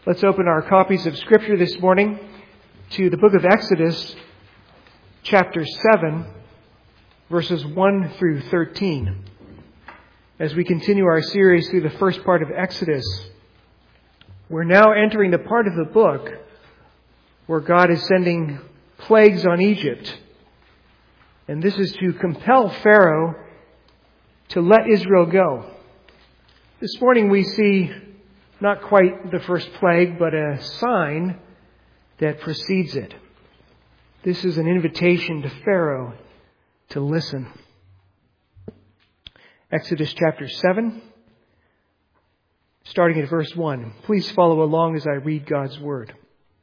Let's open our copies of Scripture this morning to the book of Exodus, chapter 7, verses 1 through 13. As we continue our series through the first part of Exodus, we're now entering the part of the book where God is sending plagues on Egypt. And this is to compel Pharaoh to let Israel go. This morning we see not quite the first plague, but a sign that precedes it. This is an invitation to Pharaoh to listen. Exodus chapter 7, starting at verse 1. Please follow along as I read God's word.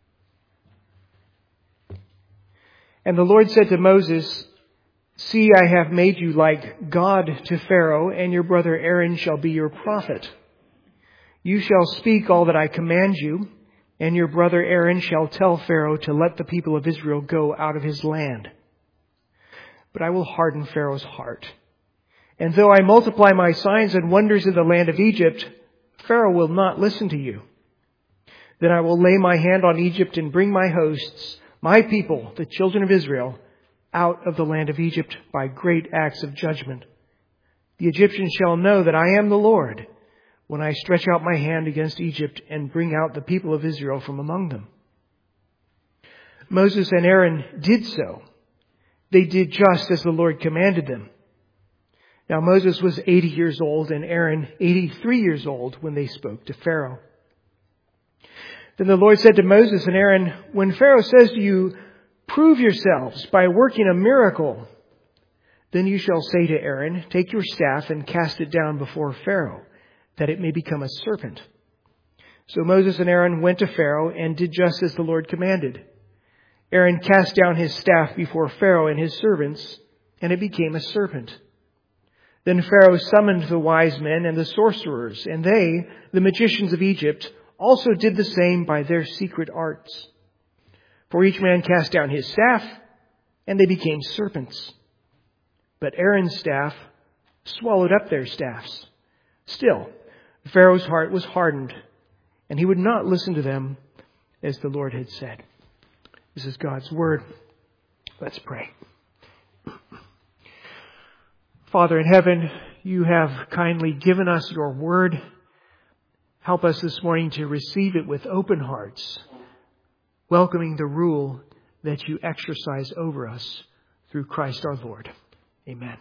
And the Lord said to Moses, "See, I have made you like God to Pharaoh, and your brother Aaron shall be your prophet. You shall speak all that I command you, and your brother Aaron shall tell Pharaoh to let the people of Israel go out of his land. But I will harden Pharaoh's heart. And though I multiply my signs and wonders in the land of Egypt, Pharaoh will not listen to you. Then I will lay my hand on Egypt and bring my hosts, my people, the children of Israel, out of the land of Egypt by great acts of judgment. The Egyptians shall know that I am the Lord, when I stretch out my hand against Egypt and bring out the people of Israel from among them." Moses and Aaron did so. They did just as the Lord commanded them. Now Moses was 80 years old and Aaron 83 years old when they spoke to Pharaoh. Then the Lord said to Moses and Aaron, "When Pharaoh says to you, 'Prove yourselves by working a miracle,' then you shall say to Aaron, 'Take your staff and cast it down before Pharaoh, that it may become a serpent.'" So Moses and Aaron went to Pharaoh and did just as the Lord commanded. Aaron cast down his staff before Pharaoh and his servants, and it became a serpent. Then Pharaoh summoned the wise men and the sorcerers, and they, the magicians of Egypt, also did the same by their secret arts. For each man cast down his staff, and they became serpents. But Aaron's staff swallowed up their staffs. Still, Pharaoh's heart was hardened, and he would not listen to them as the Lord had said. This is God's word. Let's pray. Father in heaven, you have kindly given us your word. Help us this morning to receive it with open hearts, welcoming the rule that you exercise over us through Christ our Lord. Amen.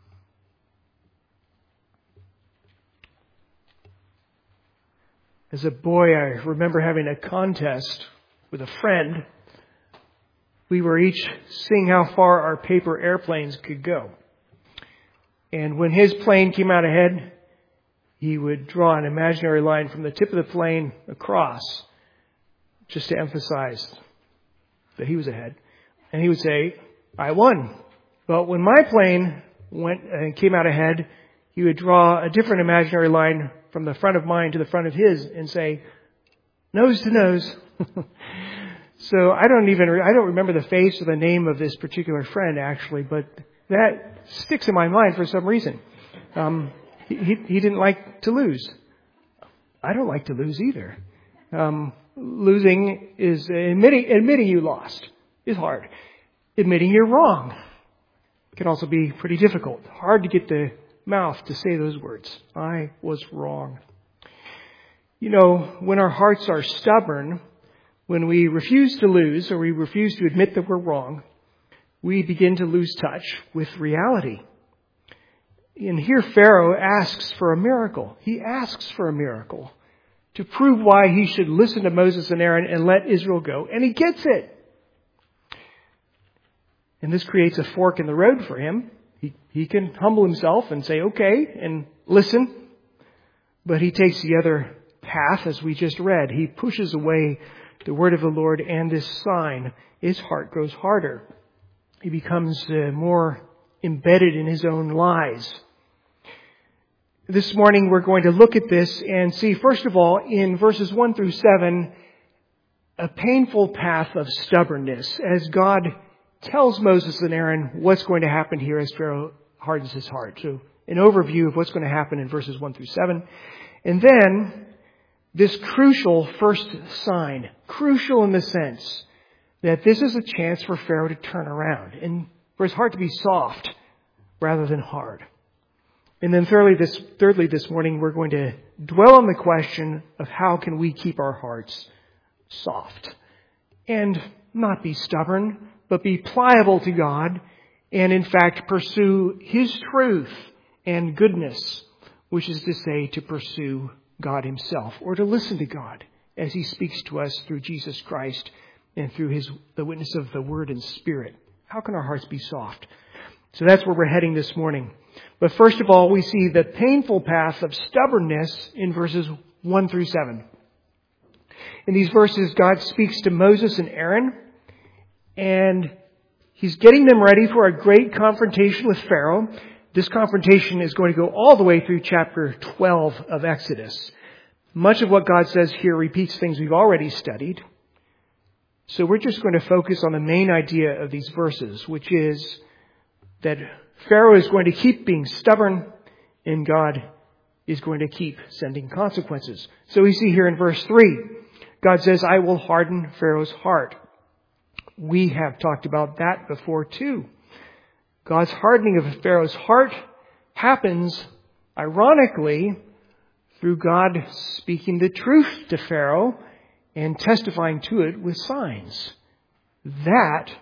As a boy, I remember having a contest with a friend. We were each seeing how far our paper airplanes could go. And when his plane came out ahead, he would draw an imaginary line from the tip of the plane across, just to emphasize that he was ahead. And he would say, "I won." But when my plane went and came out ahead, he would draw a different imaginary line from the front of mine to the front of his and say, "Nose to nose." So I don't remember the face or the name of this particular friend actually, but that sticks in my mind for some reason. He didn't like to lose. I don't like to lose either. Losing is admitting you lost is hard. Admitting you're wrong can also be pretty difficult. Hard to get the mouth to say those words. I was wrong. You know, when our hearts are stubborn, when we refuse to lose or we refuse to admit that we're wrong, we begin to lose touch with reality. And here Pharaoh asks for a miracle. He asks for a miracle to prove why he should listen to Moses and Aaron and let Israel go. And he gets it. And this creates a fork in the road for him. He can humble himself and say, "Okay," and listen. But he takes the other path, as we just read. He pushes away the word of the Lord and this sign. His heart grows harder. He becomes more embedded in his own lies. This morning we're going to look at this and see, first of all, in verses 1 through 7, a painful path of stubbornness as God tells Moses and Aaron what's going to happen here as Pharaoh hardens his heart. So an overview of what's going to happen in verses 1 through 7. And then this crucial first sign, crucial in the sense that this is a chance for Pharaoh to turn around and for his heart to be soft rather than hard. And then thirdly, this morning, we're going to dwell on the question of how can we keep our hearts soft and not be stubborn, but be pliable to God and in fact pursue His truth and goodness, which is to say to pursue God Himself or to listen to God as He speaks to us through Jesus Christ and through the witness of the Word and Spirit. How can our hearts be soft? So that's where we're heading this morning. But first of all, we see the painful path of stubbornness in verses 1 through 7. In these verses, God speaks to Moses and Aaron, and He's getting them ready for a great confrontation with Pharaoh. This confrontation is going to go all the way through chapter 12 of Exodus. Much of what God says here repeats things we've already studied. So we're just going to focus on the main idea of these verses, which is that Pharaoh is going to keep being stubborn and God is going to keep sending consequences. So we see here in verse 3, God says, I will harden Pharaoh's heart. We have talked about that before too. God's hardening of Pharaoh's heart happens, ironically, through God speaking the truth to Pharaoh and testifying to it with signs. That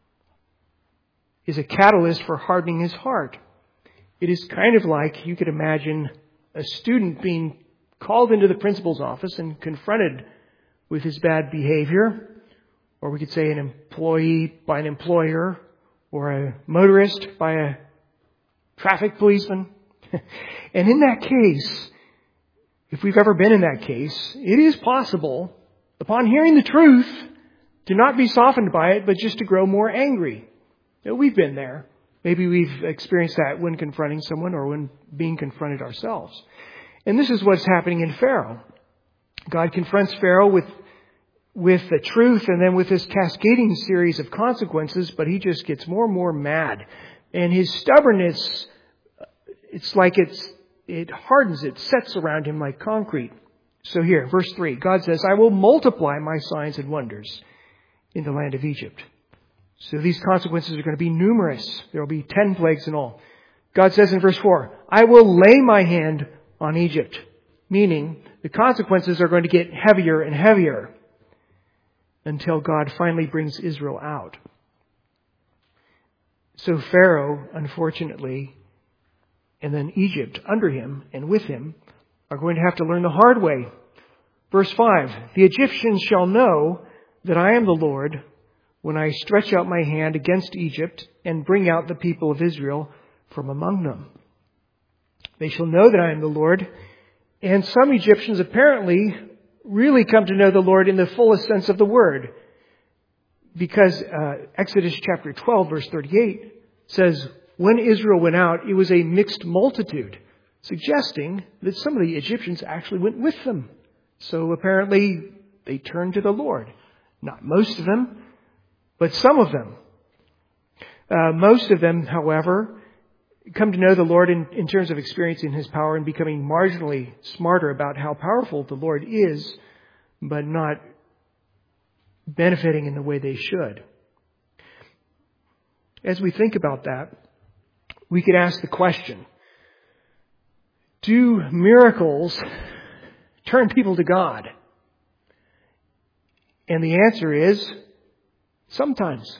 is a catalyst for hardening his heart. It is kind of like you could imagine a student being called into the principal's office and confronted with his bad behavior, or we could say an employee by an employer, or a motorist by a traffic policeman. And in that case, if we've ever been in that case, it is possible, upon hearing the truth, to not be softened by it, but just to grow more angry. We've been there. Maybe we've experienced that when confronting someone or when being confronted ourselves. And this is what's happening in Pharaoh. God confronts Pharaoh with the truth and then with this cascading series of consequences, but he just gets more and more mad. And his stubbornness, it's like it hardens, it sets around him like concrete. So here, verse 3, God says, I will multiply my signs and wonders in the land of Egypt. So these consequences are going to be numerous. There will be 10 plagues in all. God says in verse 4, I will lay my hand on Egypt. Meaning, the consequences are going to get heavier and heavier until God finally brings Israel out. So Pharaoh, unfortunately, and then Egypt under him and with him are going to have to learn the hard way. Verse 5, the Egyptians shall know that I am the Lord when I stretch out my hand against Egypt and bring out the people of Israel from among them. They shall know that I am the Lord. And some Egyptians apparently really come to know the Lord in the fullest sense of the word. Because Exodus chapter 12 verse 38 says, when Israel went out, it was a mixed multitude, suggesting that some of the Egyptians actually went with them. So apparently they turned to the Lord. Not most of them, but some of them. Most of them, however, come to know the Lord in terms of experiencing His power and becoming marginally smarter about how powerful the Lord is, but not benefiting in the way they should. As we think about that, we could ask the question, do miracles turn people to God? And the answer is, sometimes.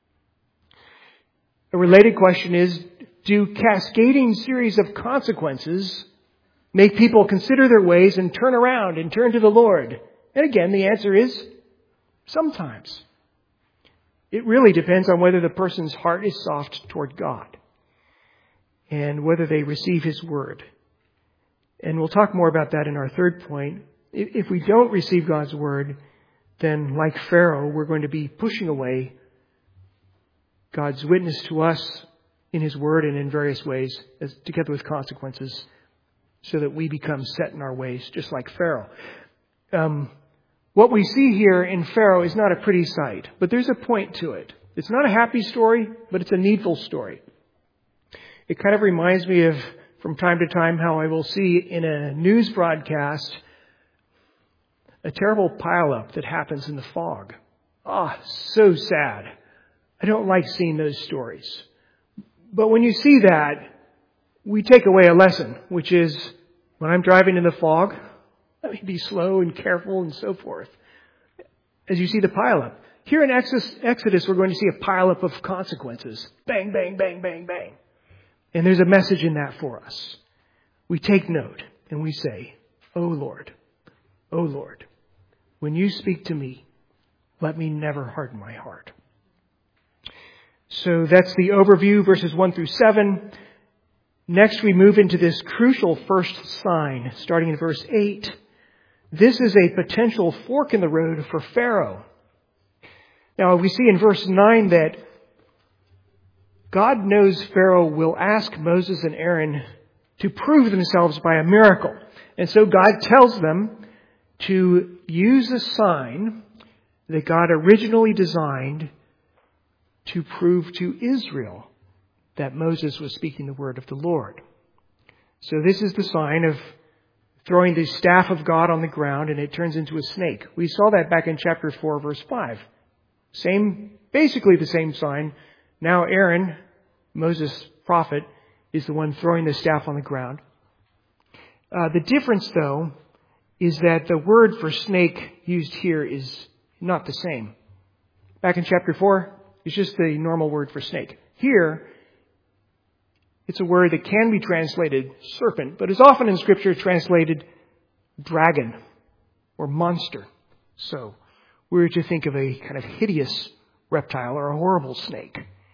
A related question is, do cascading series of consequences make people consider their ways and turn around and turn to the Lord? And again, the answer is sometimes. It really depends on whether the person's heart is soft toward God and whether they receive His word. And we'll talk more about that in our third point. If we don't receive God's word, then like Pharaoh, we're going to be pushing away God's witness to us in His word and in various ways, together with consequences, so that we become set in our ways, just like Pharaoh. What we see here in Pharaoh is not a pretty sight, but there's a point to it. It's not a happy story, but it's a needful story. It kind of reminds me of, from time to time, how I will see in a news broadcast a terrible pileup that happens in the fog. So sad. I don't like seeing those stories. But when you see that, we take away a lesson, which is when I'm driving in the fog, let me be slow and careful and so forth. As you see the pileup. Here in Exodus, we're going to see a pileup of consequences. Bang, bang, bang, bang, bang. And there's a message in that for us. We take note and we say, O Lord, when you speak to me, let me never harden my heart. So that's the overview, verses 1 through 7. Next, we move into this crucial first sign, starting in verse 8. This is a potential fork in the road for Pharaoh. Now, we see in verse 9 that God knows Pharaoh will ask Moses and Aaron to prove themselves by a miracle. And so God tells them to use a sign that God originally designed to prove to Israel that Moses was speaking the word of the Lord. So this is the sign of throwing the staff of God on the ground and it turns into a snake. We saw that back in chapter 4, verse 5. Basically the same sign. Now Aaron, Moses' prophet, is the one throwing the staff on the ground. The difference, though, is that the word for snake used here is not the same. Back in chapter 4, it's just the normal word for snake. Here, it's a word that can be translated serpent, but is often in Scripture translated dragon or monster. So, we're to think of a kind of hideous reptile or a horrible snake.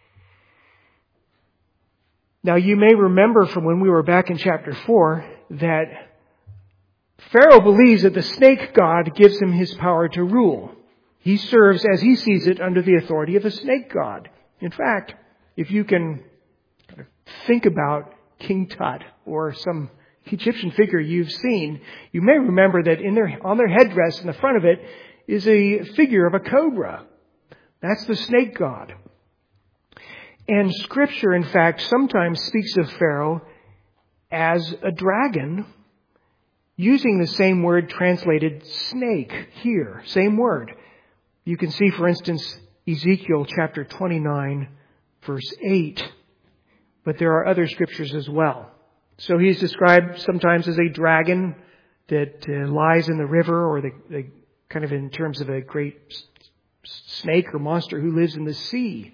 Now, you may remember from when we were back in chapter 4 that Pharaoh believes that the snake god gives him his power to rule. He serves, as he sees it, under the authority of a snake god. In fact, if you can kind of think about King Tut or some Egyptian figure you've seen, you may remember that on their headdress in the front of it is a figure of a cobra. That's the snake god. And Scripture, in fact, sometimes speaks of Pharaoh as a dragon, using the same word translated snake here. Same word. You can see, for instance, Ezekiel chapter 29, verse 8. But there are other scriptures as well. So he's described sometimes as a dragon that lies in the river, or the kind of in terms of a great snake or monster who lives in the sea.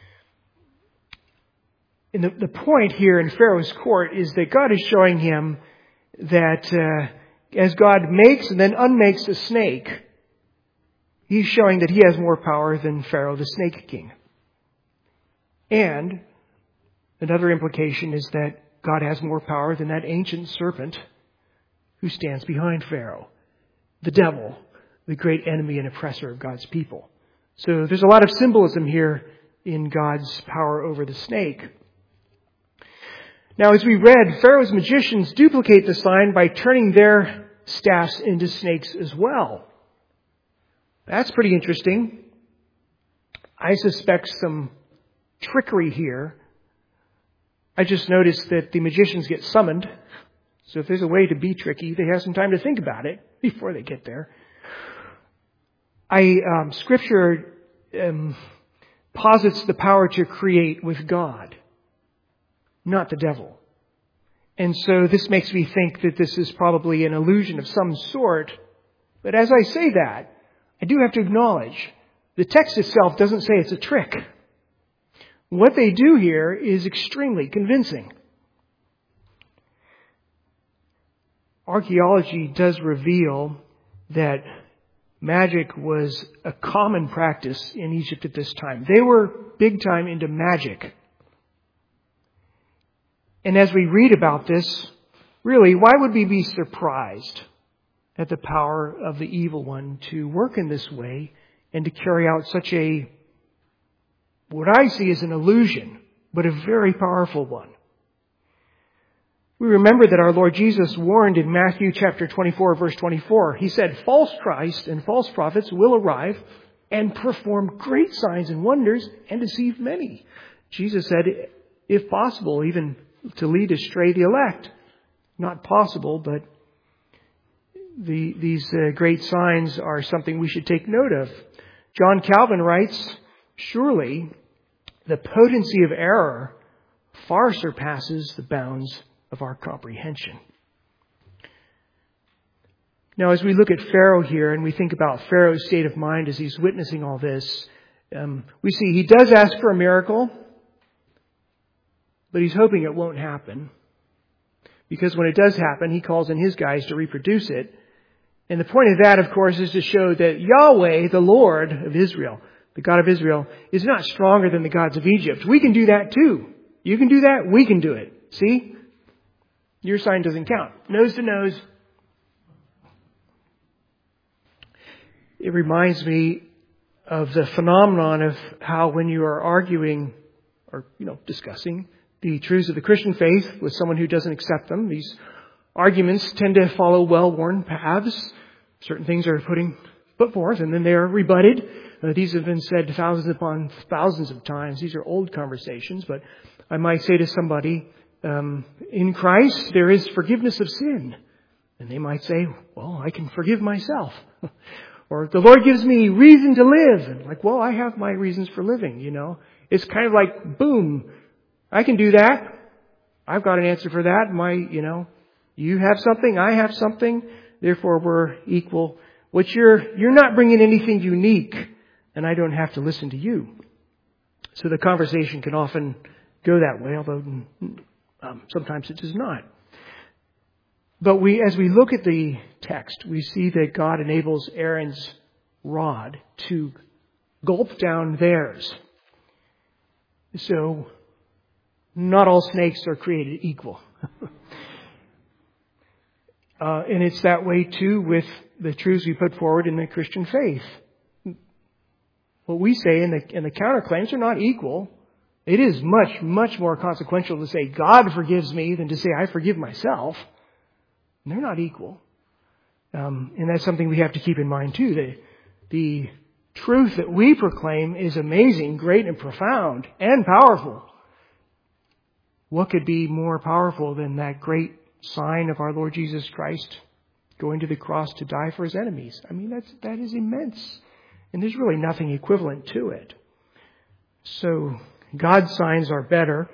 And the point here in Pharaoh's court is that God is showing him that as God makes and then unmakes a snake, He's showing that He has more power than Pharaoh, the snake king. And another implication is that God has more power than that ancient serpent who stands behind Pharaoh, the devil, the great enemy and oppressor of God's people. So there's a lot of symbolism here in God's power over the snake. Now, as we read, Pharaoh's magicians duplicate the sign by turning their staffs into snakes as well. That's pretty interesting. I suspect some trickery here. I just noticed that the magicians get summoned. So if there's a way to be tricky, they have some time to think about it before they get there. Scripture posits the power to create with God, not the devil. And so this makes me think that this is probably an illusion of some sort. But as I say that, I do have to acknowledge the text itself doesn't say it's a trick. What they do here is extremely convincing. Archaeology does reveal that magic was a common practice in Egypt at this time. They were big time into magic. And as we read about this, really, why would we be surprised at the power of the evil one to work in this way and to carry out such what I see as an illusion, but a very powerful one? We remember that our Lord Jesus warned in Matthew chapter 24, verse 24. He said, false Christ and false prophets will arrive and perform great signs and wonders and deceive many. Jesus said, if possible, even to lead astray the elect. Not possible, but these great signs are something we should take note of. John Calvin writes, "Surely the potency of error far surpasses the bounds of our comprehension." Now, as we look at Pharaoh here and we think about Pharaoh's state of mind as he's witnessing all this, we see he does ask for a miracle, but he's hoping it won't happen. Because when it does happen, he calls in his guys to reproduce it. And the point of that, of course, is to show that Yahweh, the Lord of Israel, the God of Israel, is not stronger than the gods of Egypt. We can do that too. You can do that, we can do it. See? Your sign doesn't count. Nose to nose. It reminds me of the phenomenon of how when you are arguing or, discussing the truths of the Christian faith with someone who doesn't accept them, these arguments tend to follow well-worn paths. Certain things are put forth and then they are rebutted. These have been said thousands upon thousands of times. These are old conversations, but I might say to somebody, in Christ there is forgiveness of sin. And they might say, well, I can forgive myself. Or the Lord gives me reason to live. And like, well, I have my reasons for living, It's kind of like, boom, I can do that. I've got an answer for that. You have something, I have something. Therefore, we're equal. You're not bringing anything unique, and I don't have to listen to you. So the conversation can often go that way, although sometimes it does not. But as we look at the text, we see that God enables Aaron's rod to gulp down theirs. So, not all snakes are created equal. And it's that way too with the truths we put forward in the Christian faith. What we say in the counterclaims are not equal. It is much, much more consequential to say God forgives me than to say I forgive myself. And they're not equal. And that's something we have to keep in mind too. The truth that we proclaim is amazing, great and profound and powerful. What could be more powerful than that great sign of our Lord Jesus Christ going to the cross to die for his enemies? I mean, that is immense. And there's really nothing equivalent to it. So God's signs are better.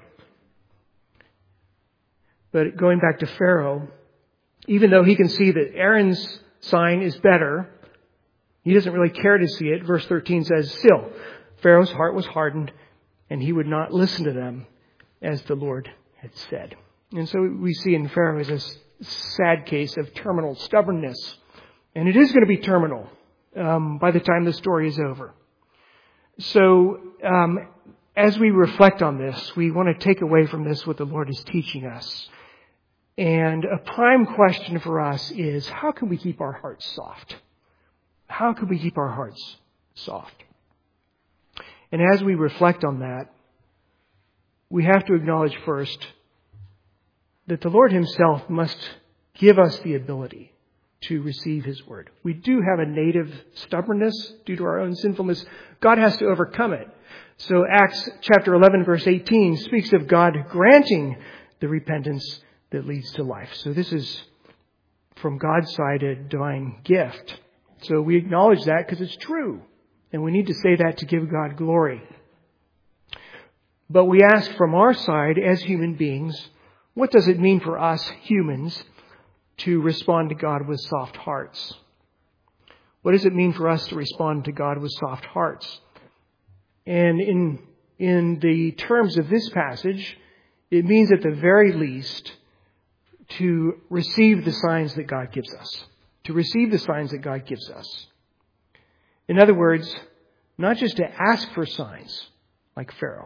But going back to Pharaoh, even though he can see that Aaron's sign is better, he doesn't really care to see it. Verse 13 says, still, Pharaoh's heart was hardened, and he would not listen to them, as the Lord had said. And so we see in Pharaoh is a sad case of terminal stubbornness. And it is going to be terminal by the time the story is over. So as we reflect on this, we want to take away from this what the Lord is teaching us. And a prime question for us is, how can we keep our hearts soft? How can we keep our hearts soft? And as we reflect on that, we have to acknowledge first that the Lord himself must give us the ability to receive his word. We do have a native stubbornness due to our own sinfulness. God has to overcome it. So Acts chapter 11 verse 18 speaks of God granting the repentance that leads to life. So this is from God's side a divine gift. So we acknowledge that because it's true. And we need to say that to give God glory. But we ask from our side as human beings, what does it mean for us humans to respond to God with soft hearts? What does it mean for us to respond to God with soft hearts? And in the terms of this passage, it means at the very least to receive the signs that God gives us. To receive the signs that God gives us. In other words, not just to ask for signs like Pharaoh.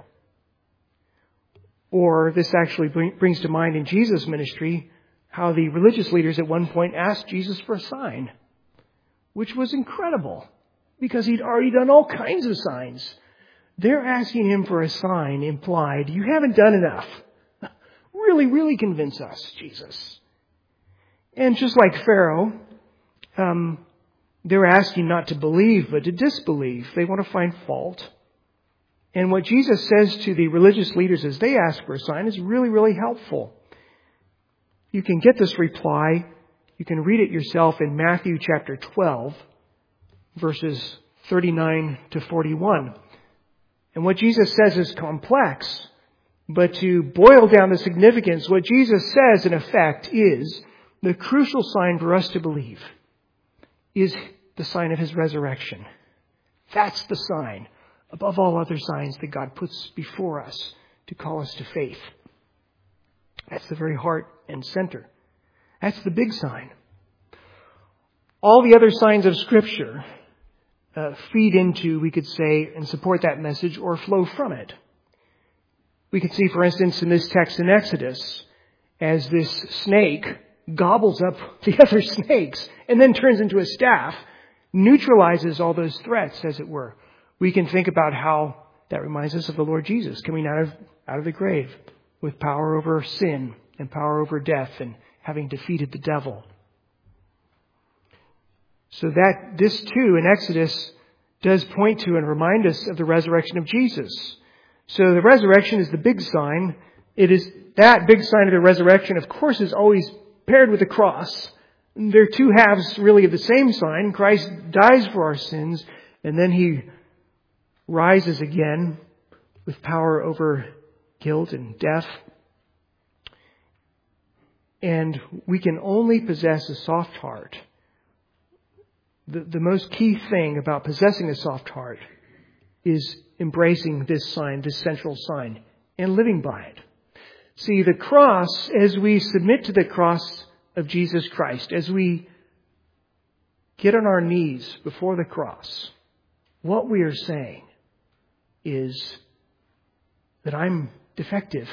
Or this actually brings to mind in Jesus' ministry how the religious leaders at one point asked Jesus for a sign, which was incredible because he'd already done all kinds of signs. They're asking him for a sign implied, you haven't done enough. Really, really convince us, Jesus. And just like Pharaoh, they're asking not to believe, but to disbelieve. They want to find fault. And what Jesus says to the religious leaders as they ask for a sign is really, really helpful. You can get this reply You can read it yourself in Matthew chapter 12, verses 39 to 41. And what Jesus says is complex, but to boil down the significance, what Jesus says in effect is the crucial sign for us to believe is the sign of His resurrection. That's the sign, above all other signs, that God puts before us to call us to faith. That's the very heart and center. That's the big sign. All the other signs of Scripture feed into, we could say, and support that message or flow from it. We can see, for instance, in this text in Exodus, as this snake gobbles up the other snakes and then turns into a staff, neutralizes all those threats, as it were. We can think about how that reminds us of the Lord Jesus coming out of the grave with power over sin and power over death and having defeated the devil. So that this too in Exodus does point to and remind us of the resurrection of Jesus. So the resurrection is the big sign. It is that big sign of the resurrection, of course, is always paired with the cross. They're two halves really of the same sign. Christ dies for our sins, and then He rises again with power over guilt and death. And we can only possess a soft heart. The most key thing about possessing a soft heart is embracing this sign, this central sign, and living by it. See, the cross, as we submit to the cross of Jesus Christ, as we get on our knees before the cross, what we are saying is that I'm defective,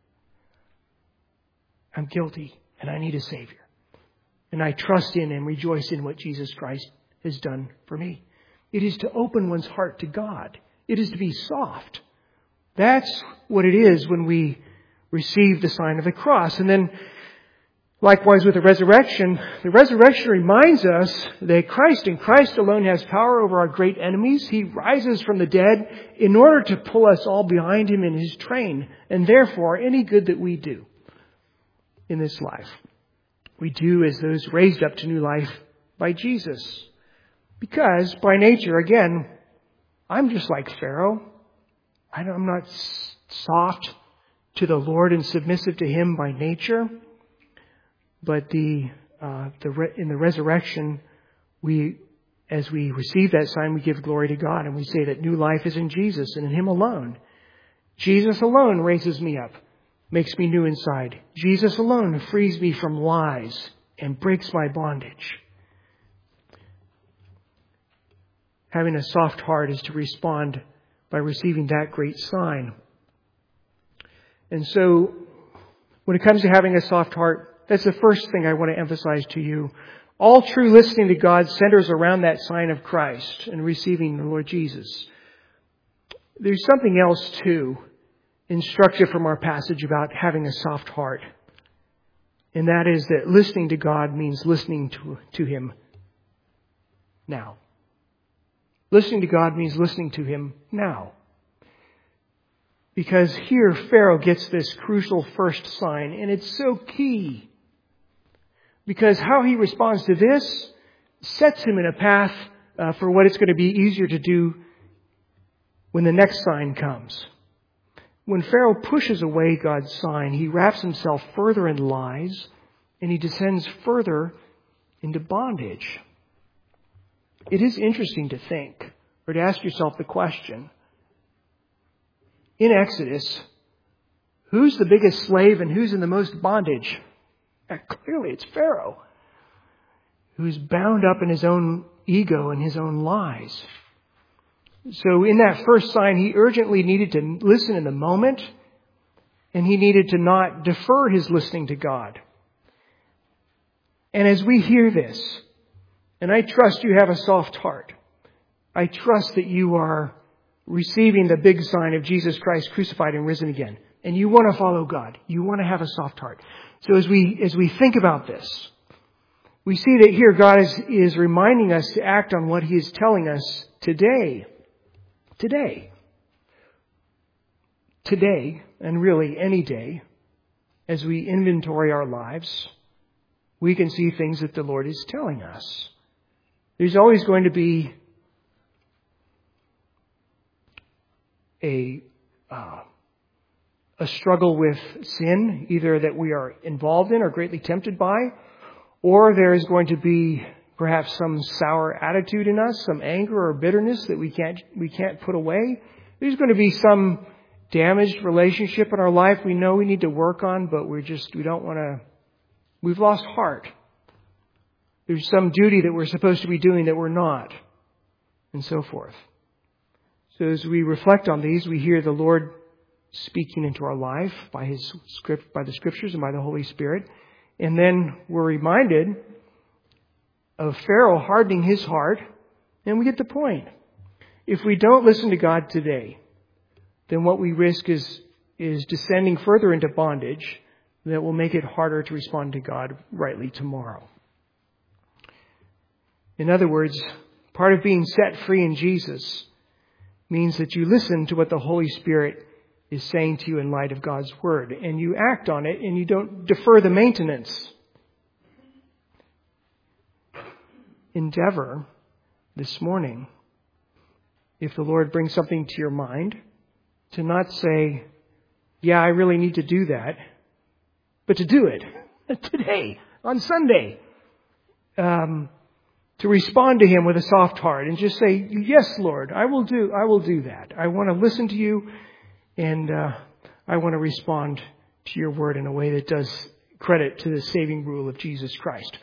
I'm guilty, and I need a Savior. And I trust in and rejoice in what Jesus Christ has done for me. It is to open one's heart to God. It is to be soft. That's what it is when we receive the sign of the cross. And then, likewise with the resurrection reminds us that Christ and Christ alone has power over our great enemies. He rises from the dead in order to pull us all behind Him in His train. And therefore, any good that we do in this life, we do as those raised up to new life by Jesus. Because by nature, again, I'm just like Pharaoh. I'm not soft to the Lord and submissive to Him by nature. But in the resurrection, as we receive that sign, we give glory to God, and we say that new life is in Jesus and in Him alone. Jesus alone raises me up, makes me new inside. Jesus alone frees me from lies and breaks my bondage. Having a soft heart is to respond by receiving that great sign. And so, when it comes to having a soft heart, that's the first thing I want to emphasize to you. All true listening to God centers around that sign of Christ and receiving the Lord Jesus. There's something else too, instructive from our passage about having a soft heart. And that is that listening to God means listening to Him now. Listening to God means listening to Him now. Because here Pharaoh gets this crucial first sign, and it's so key. Because how he responds to this sets him in a path for what it's going to be easier to do when the next sign comes. When Pharaoh pushes away God's sign, he wraps himself further in lies, and he descends further into bondage. It is interesting to think, or to ask yourself the question, in Exodus, who's the biggest slave and who's in the most bondage? Clearly it's Pharaoh, who's bound up in his own ego and his own lies. So in that first sign, he urgently needed to listen in the moment, and he needed to not defer his listening to God. And as we hear this, and I trust you have a soft heart, I trust that you are receiving the big sign of Jesus Christ crucified and risen again, and you want to follow God. You want to have a soft heart. So as we think about this, we see that here God is reminding us to act on what He is telling us today. Today, and really any day, as we inventory our lives, we can see things that the Lord is telling us. There's always going to be a struggle with sin, either that we are involved in or greatly tempted by, or there is going to be perhaps some sour attitude in us, some anger or bitterness that we can't put away. There's going to be some damaged relationship in our life we know we need to work on, but we've lost heart. There's some duty that we're supposed to be doing that we're not, and so forth. So as we reflect on these, we hear the Lord speaking into our life by the Scriptures and by the Holy Spirit. And then we're reminded of Pharaoh hardening his heart, and we get the point. If we don't listen to God today, then what we risk is descending further into bondage that will make it harder to respond to God rightly tomorrow. In other words, part of being set free in Jesus means that you listen to what the Holy Spirit is saying to you in light of God's Word, and you act on it, and you don't defer the maintenance. Endeavor this morning, if the Lord brings something to your mind, to not say, yeah, I really need to do that, but to do it today, on Sunday. To respond to Him with a soft heart and just say, yes, Lord, I will do that. I want to listen to you, and I want to respond to your word in a way that does credit to the saving rule of Jesus Christ.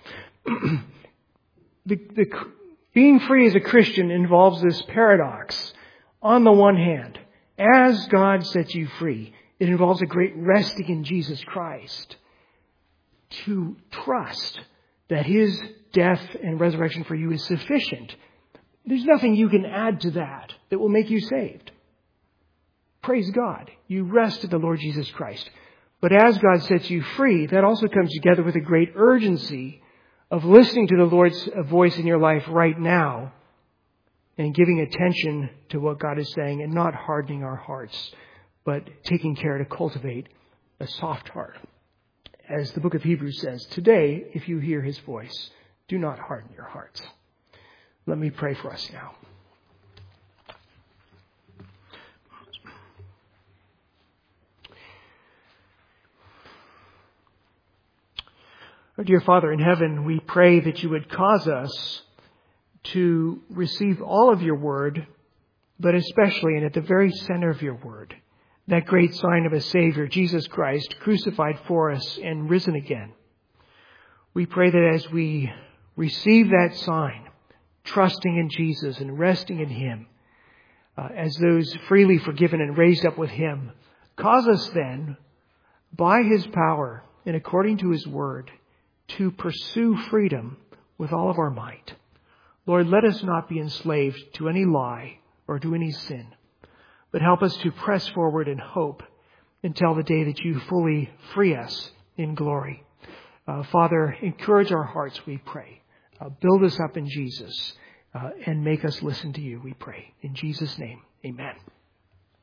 Being free as a Christian involves this paradox. On the one hand, as God sets you free, it involves a great resting in Jesus Christ. To trust that His death and resurrection for you is sufficient. There's nothing you can add to that will make you saved. Praise God. You rest in the Lord Jesus Christ. But as God sets you free, that also comes together with a great urgency of listening to the Lord's voice in your life right now and giving attention to what God is saying and not hardening our hearts, but taking care to cultivate a soft heart. As the book of Hebrews says, today, if you hear His voice, do not harden your hearts. Let me pray for us now. Our dear Father in heaven, we pray that you would cause us to receive all of your word, but especially and at the very center of your word, that great sign of a Savior, Jesus Christ, crucified for us and risen again. We pray that as we receive that sign, trusting in Jesus and resting in Him, as those freely forgiven and raised up with Him, cause us then, by His power and according to His word, to pursue freedom with all of our might. Lord, let us not be enslaved to any lie or to any sin, but help us to press forward in hope until the day that you fully free us in glory. Father, encourage our hearts, we pray. Build us up in Jesus and make us listen to you, we pray. In Jesus' name, amen.